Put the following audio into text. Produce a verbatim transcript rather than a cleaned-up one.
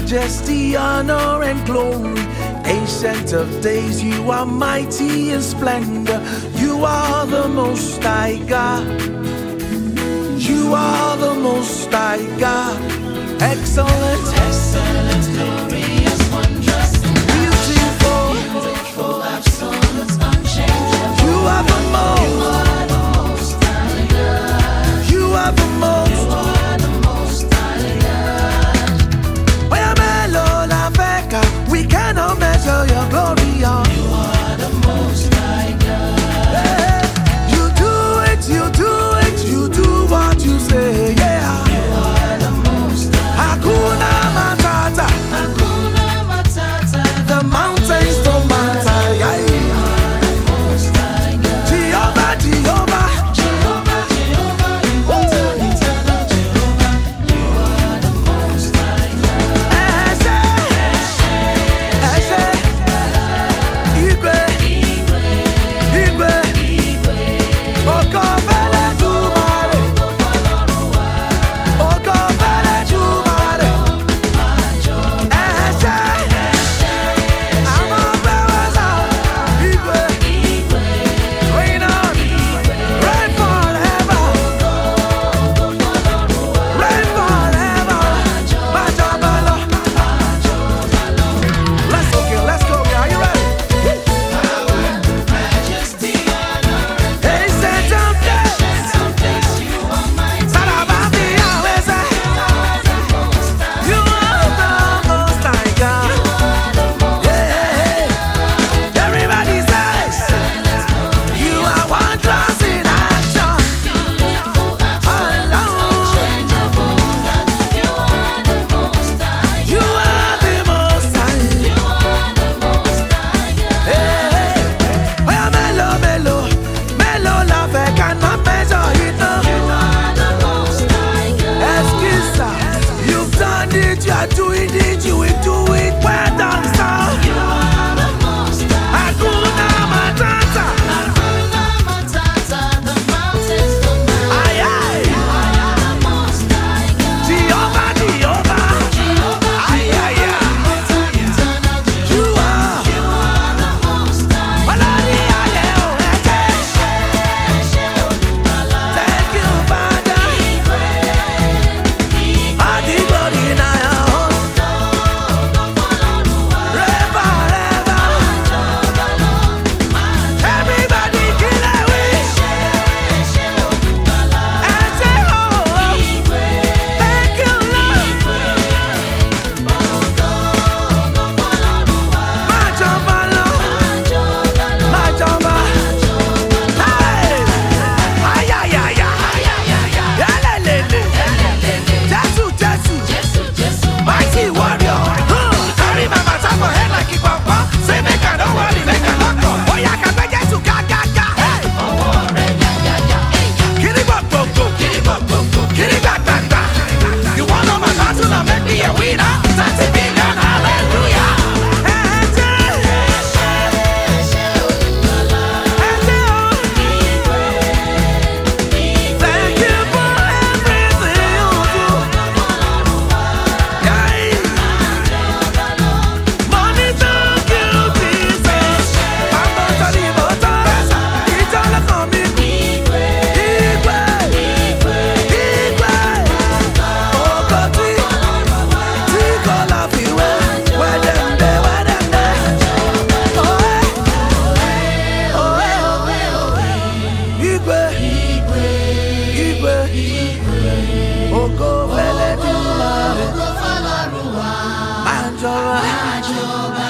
majesty, honor, and glory. Ancient of days, you are mighty in splendor. You are the most high God. You are the most high God. Excellent, Excellent, glorious, wondrous, beautiful, beautiful, absolute, unchangeable. You are the most. You are the most high God. You are the most. You are the most high God. Oya melo la feka, we cannot measure your glory. Oh. You are the most high God. Hey, you do it, you do it, you do what you say. Yeah. You are the most high. Hakuna Matata, Hakuna Matata. the mountains don't matter. Yeah. You are the most high God. Jehovah, Jehovah, Jehovah, Jehovah, immortal, eternal Jehovah. You are the most high God. Eshe, Eshe, Igwe, Igwe, Oko Fele Jumare, Oko Fele Jumare, Eshe, Amo Beweza, Igwe, reign on, reign forever, reign forever, Majabalo. Let's go, girl, let's go, girl. Are you ready? Majesty, honor, Ancient of days, some place you are mighty. Sarabambi Aweze. You are the most high God. Yeah. Everybody says, you are wondrous in action. Alone. You are the most high. Hey. Oya melo, melo, melo la fe cannot measure it now. Excuse, you've done it, you are doing it, you will do it. Well done, sir. Hakuna Matata. Aye, aye. Jehovah, Jehovah. Aye, aye, aye. You are. Olori aye, oh, ete. Thank you, Father. All the glory na your own. Forever, everybody kill it with. And say, oh, oh. Thank you, Lord. Majamba, Lord. Majamba. Hey. Ay, ay, ay, ay. Yalelele. Jesu, Jesu. Mighty warrior. Huh. Carry my matter for head like it papa. Say make I don't worry, make I not go. Oh, yeah, can I get to ga, ga, ga. Hey. Kitty bop, bop, bop. Kitty back, back, back. You want know my battle, now make me a winner. thirty billion, hallelujah. Hey, hey, thank you for everything you do. Yeah. Money took you, Jesus. I'm not sorry, but it's all for me. Igwe, Igwe, Okoti, Tikola fiwe, where them dey, where them dey. Oh, eh, oh, eh, oh, eh. Igwe, Igwe, Oko Fele Jumare, Majora.